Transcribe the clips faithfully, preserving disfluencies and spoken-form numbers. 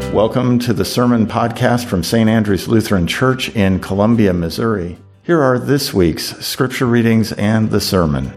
Welcome to the Sermon Podcast from Saint Andrew's Lutheran Church in Columbia, Missouri. Here are this week's scripture readings and the sermon.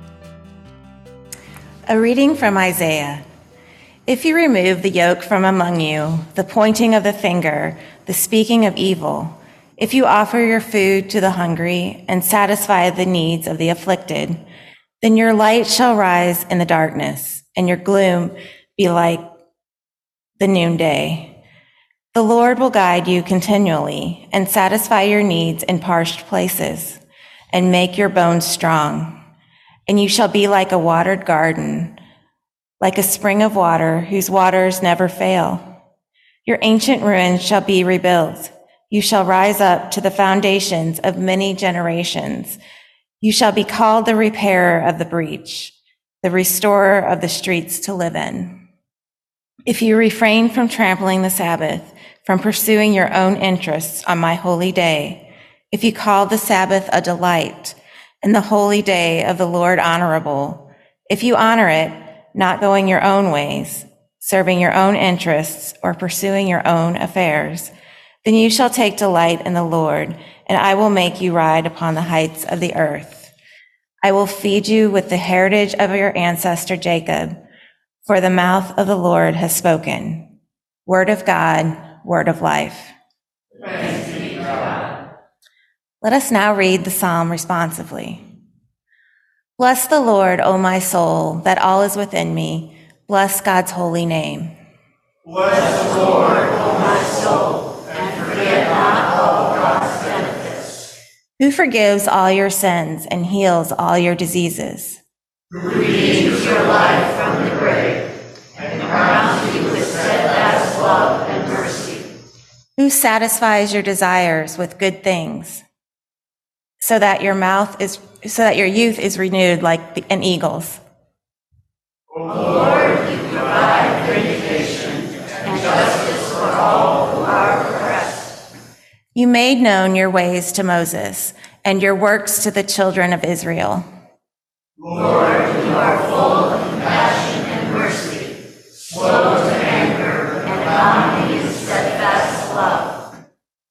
A reading from Isaiah. If you remove the yoke from among you, the pointing of the finger, the speaking of evil, if you offer your food to the hungry and satisfy the needs of the afflicted, then your light shall rise in the darkness, and your gloom be like the noonday. The Lord will guide you continually and satisfy your needs in parched places and make your bones strong. And you shall be like a watered garden, like a spring of water whose waters never fail. Your ancient ruins shall be rebuilt. You shall rise up to the foundations of many generations. You shall be called the repairer of the breach, the restorer of the streets to live in. If you refrain from trampling the Sabbath, from pursuing your own interests on my holy day, if you call the Sabbath a delight and the holy day of the Lord honorable, if you honor it, not going your own ways, serving your own interests, or pursuing your own affairs, then you shall take delight in the Lord, and I will make you ride upon the heights of the earth. I will feed you with the heritage of your ancestor Jacob, for the mouth of the Lord has spoken. Word of God, word of life. Praise be to God. Let us now read the psalm responsively. Bless the Lord, O my soul, that all is within me. Bless God's holy name. Bless the Lord, O my soul, and forget not all God's benefits. Who forgives all your sins and heals all your diseases. Who redeems your life from the grave and crowns you with steadfast love and mercy. Who satisfies your desires with good things, so that your mouth is so that your youth is renewed like the, an eagle's. O Lord, you provide vindication and justice for all who are oppressed. You made known your ways to Moses and your works to the children of Israel. Lord, you are full of compassion and mercy, slow to anger, and abounding in steadfast love.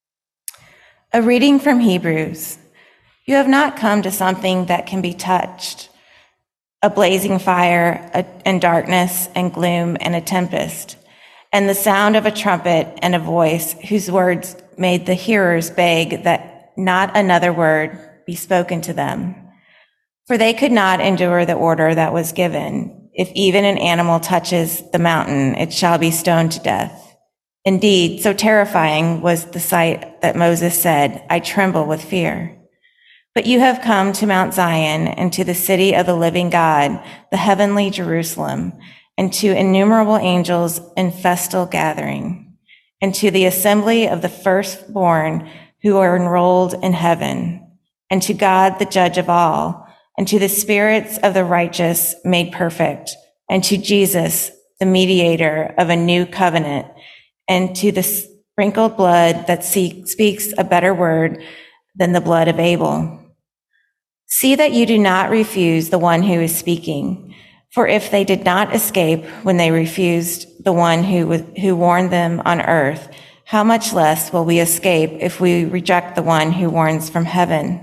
A reading from Hebrews. You have not come to something that can be touched, a blazing fire a, and darkness and gloom and a tempest, and the sound of a trumpet and a voice whose words made the hearers beg that not another word be spoken to them. For they could not endure the order that was given. If even an animal touches the mountain, it shall be stoned to death. Indeed, so terrifying was the sight that Moses said, I tremble with fear. But you have come to Mount Zion and to the city of the living God, the heavenly Jerusalem, and to innumerable angels in festal gathering, and to the assembly of the firstborn who are enrolled in heaven, and to God, the judge of all, and to the spirits of the righteous made perfect, and to Jesus, the mediator of a new covenant, and to the sprinkled blood that speaks a better word than the blood of Abel. See that you do not refuse the one who is speaking, for if they did not escape when they refused the one who who warned them on earth, how much less will we escape if we reject the one who warns from heaven?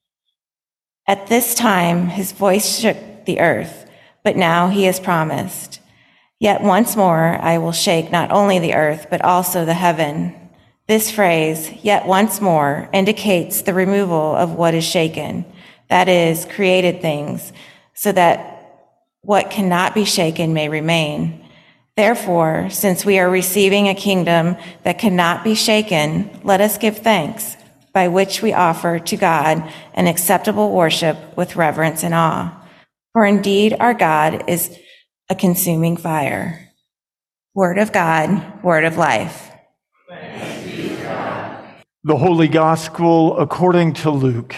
At this time, his voice shook the earth, but now he has promised, yet once more I will shake not only the earth, but also the heaven. This phrase, yet once more, indicates the removal of what is shaken, that is, created things, so that what cannot be shaken may remain. Therefore, since we are receiving a kingdom that cannot be shaken, let us give thanks, by which we offer to God an acceptable worship with reverence and awe. For indeed our God is a consuming fire. Word of God, word of life. Thanks be to God. The Holy Gospel according to Luke.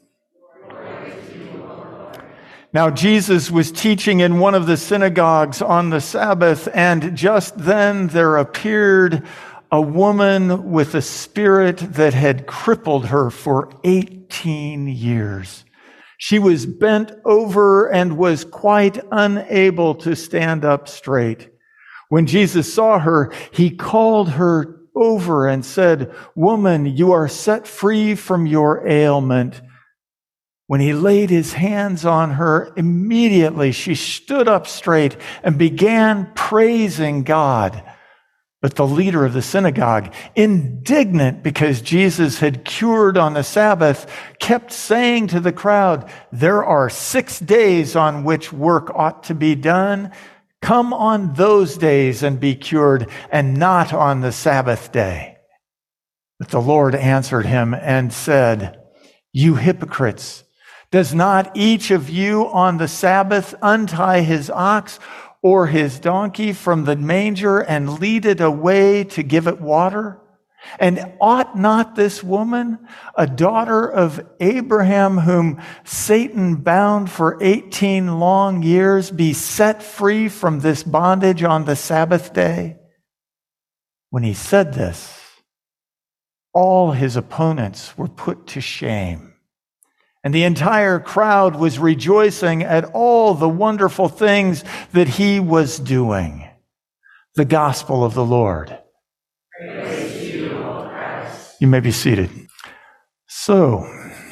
Now Jesus was teaching in one of the synagogues on the Sabbath, and just then there appeared a woman with a spirit that had crippled her for eighteen years. She was bent over and was quite unable to stand up straight. When Jesus saw her, he called her over and said, "Woman, you are set free from your ailment." When he laid his hands on her, immediately she stood up straight and began praising God. But the leader of the synagogue, indignant because Jesus had cured on the Sabbath, kept saying to the crowd, "There are six days on which work ought to be done. Come on those days and be cured, and not on the Sabbath day." But the Lord answered him and said, "You hypocrites, does not each of you on the Sabbath untie his ox or his donkey from the manger and lead it away to give it water? And ought not this woman, a daughter of Abraham, whom Satan bound for eighteen long years, be set free from this bondage on the Sabbath day?" When he said this, all his opponents were put to shame. And the entire crowd was rejoicing at all the wonderful things that he was doing. The gospel of the Lord. Praise to you, O Christ. You may be seated. So,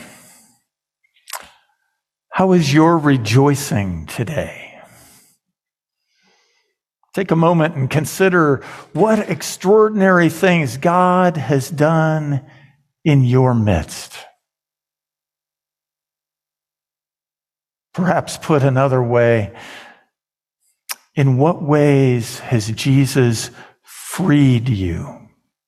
how is your rejoicing today? Take a moment and consider what extraordinary things God has done in your midst. Perhaps put another way, in what ways has Jesus freed you?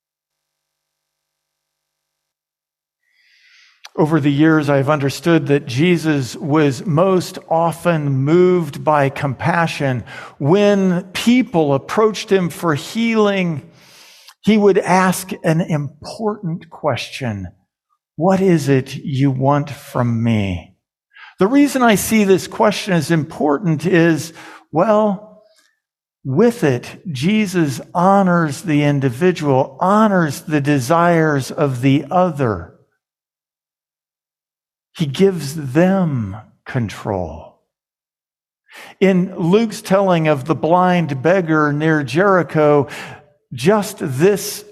Over the years, I've understood that Jesus was most often moved by compassion. When people approached him for healing, he would ask an important question: "What is it you want from me?" The reason I see this question as important is, well, with it, Jesus honors the individual, honors the desires of the other. He gives them control. In Luke's telling of the blind beggar near Jericho, just this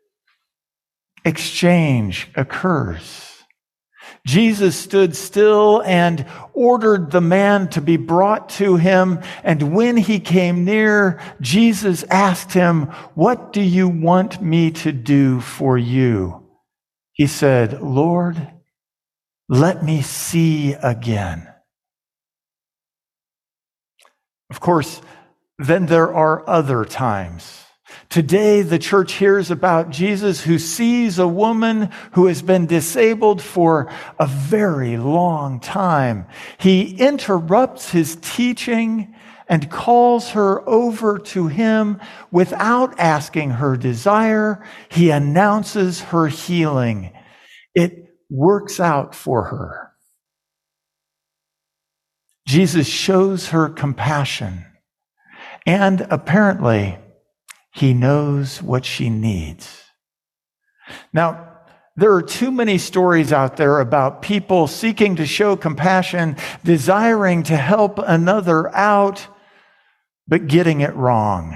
exchange occurs. Jesus stood still and ordered the man to be brought to him. And when he came near, Jesus asked him, "What do you want me to do for you?" He said, "Lord, let me see again." Of course, then there are other times. Today, the church hears about Jesus who sees a woman who has been disabled for a very long time. He interrupts his teaching and calls her over to him without asking her desire. He announces her healing. It works out for her. Jesus shows her compassion, and apparently, he knows what she needs. Now, there are too many stories out there about people seeking to show compassion, desiring to help another out, but getting it wrong.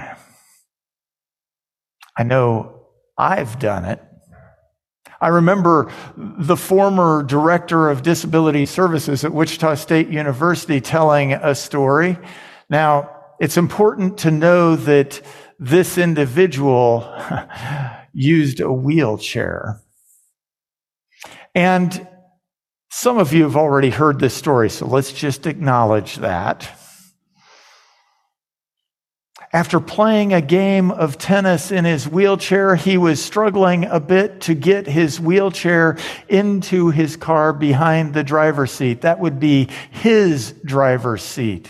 I know I've done it. I remember the former director of disability services at Wichita State University telling a story. Now, it's important to know that this individual used a wheelchair. And some of you have already heard this story, so let's just acknowledge that. After playing a game of tennis in his wheelchair, he was struggling a bit to get his wheelchair into his car behind the driver's seat. That would be his driver's seat.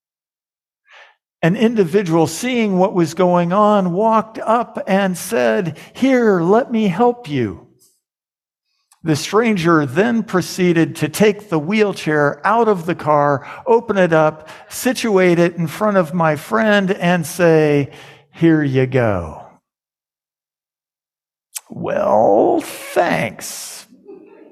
An individual, seeing what was going on, walked up and said, "Here, let me help you." The stranger then proceeded to take the wheelchair out of the car, open it up, situate it in front of my friend, and say, "Here you go." Well, thanks.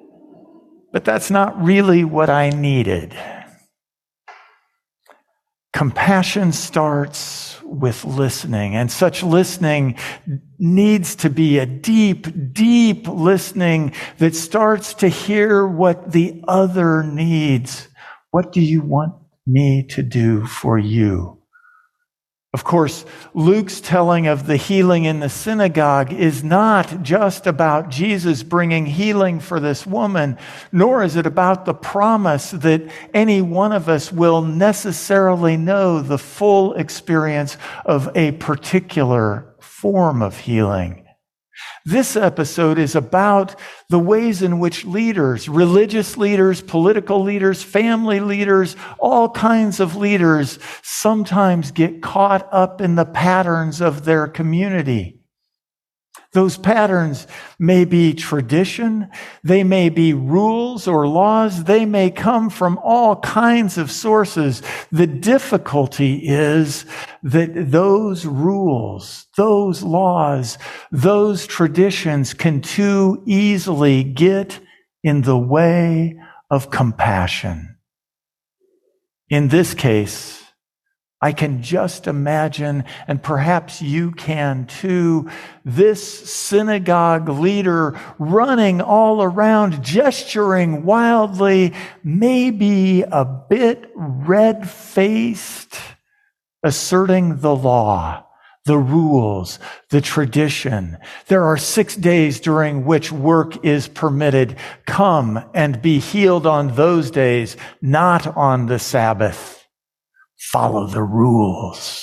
But that's not really what I needed. Compassion starts with listening, and such listening needs to be a deep, deep listening that starts to hear what the other needs. What do you want me to do for you? Of course, Luke's telling of the healing in the synagogue is not just about Jesus bringing healing for this woman, nor is it about the promise that any one of us will necessarily know the full experience of a particular form of healing. This episode is about the ways in which leaders, religious leaders, political leaders, family leaders, all kinds of leaders sometimes get caught up in the patterns of their community. Those patterns may be tradition, they may be rules or laws, they may come from all kinds of sources. The difficulty is that those rules, those laws, those traditions can too easily get in the way of compassion. In this case, I can just imagine, and perhaps you can too, this synagogue leader running all around, gesturing wildly, maybe a bit red-faced, asserting the law, the rules, the tradition. There are six days during which work is permitted. Come and be healed on those days, not on the Sabbath. Follow the rules.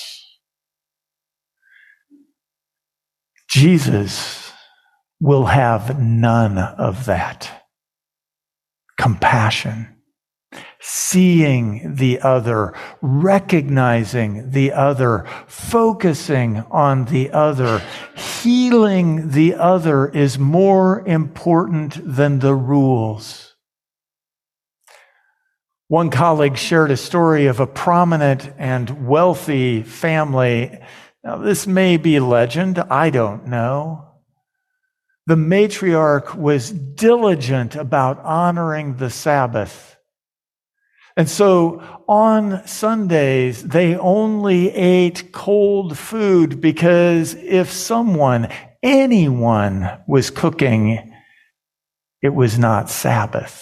Jesus will have none of that. Compassion, seeing the other, recognizing the other, focusing on the other, healing the other is more important than the rules. One colleague shared a story of a prominent and wealthy family. Now, this may be legend, I don't know. The matriarch was diligent about honoring the Sabbath. And so on Sundays, they only ate cold food because if someone, anyone was cooking, it was not Sabbath.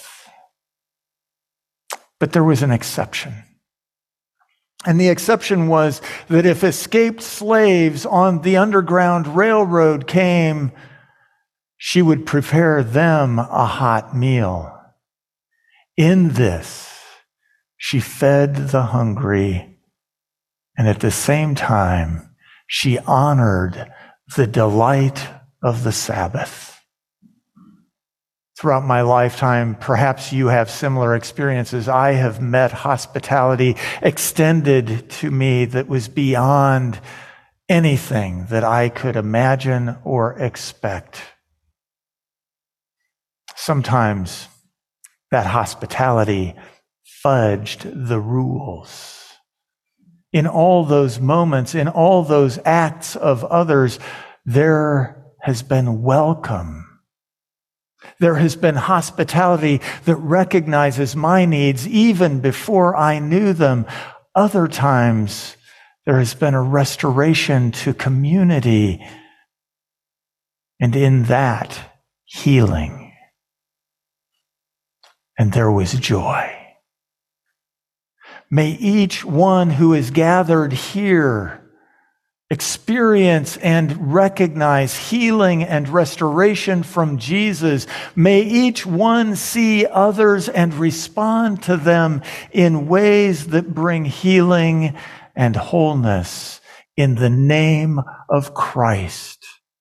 But there was an exception. And the exception was that if escaped slaves on the Underground Railroad came, she would prepare them a hot meal. In this, she fed the hungry, and at the same time, she honored the delight of the Sabbath. Throughout my lifetime, perhaps you have similar experiences. I have met hospitality extended to me that was beyond anything that I could imagine or expect. Sometimes that hospitality fudged the rules. In all those moments, in all those acts of others, there has been welcome. There has been hospitality that recognizes my needs even before I knew them. Other times, there has been a restoration to community, and in that, healing. And there was joy. May each one who is gathered here experience and recognize healing and restoration from Jesus. May each one see others and respond to them in ways that bring healing and wholeness in the name of Christ.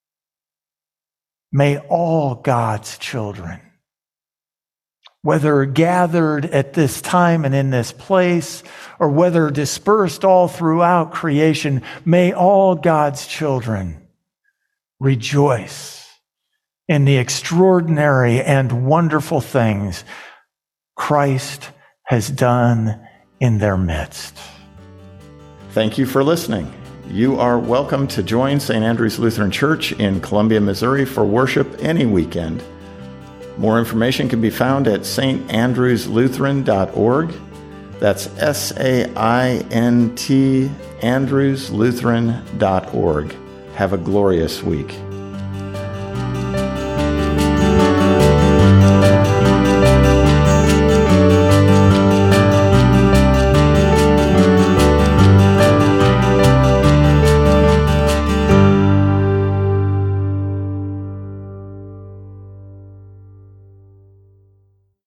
May all God's children, whether gathered at this time and in this place, or whether dispersed all throughout creation, may all God's children rejoice in the extraordinary and wonderful things Christ has done in their midst. Thank you for listening. You are welcome to join Saint Andrew's Lutheran Church in Columbia, Missouri for worship any weekend. More information can be found at s t andrews lutheran dot org. That's S A I N T, andrews lutheran dot org. Have a glorious week.